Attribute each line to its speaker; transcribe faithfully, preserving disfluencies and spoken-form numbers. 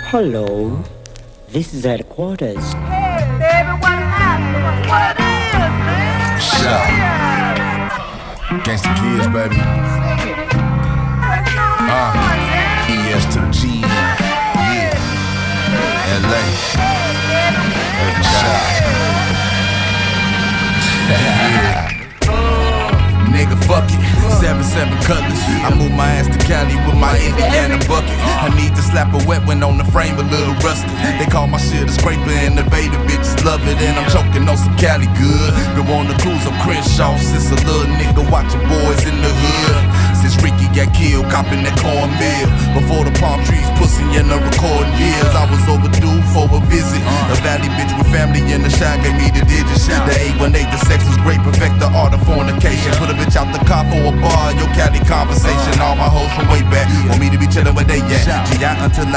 Speaker 1: Hello, this is headquarters.
Speaker 2: Hey, baby, what happened? What it is, man?
Speaker 3: Shut Gangsta Kids, baby. Uh, E S to the G, yeah. L A. Yeah. Nigga, fuck it. seven seven Cutlass. I move my ass to Cali with my Indiana bucket. I need to slap a wet one on the frame, a little rusted. They call my shit a scraper and the beta bitches love it. And I'm choking on some Cali good. Go on the cruise, I'm Crenshaw. Since a little nigga watching boys in the hood. Since Ricky got killed, copping that cornmeal. Before the palm trees, pussy in the recording years. I was overdue for a visit. A valley bitch with family in the shot gave me the digits. The eight one eight, the sex was great, perfect the art of fornication. Put a bitch out the car for a bar, your Cali conversation. All my hoes from way back want me to be chillin' where they at. G I until I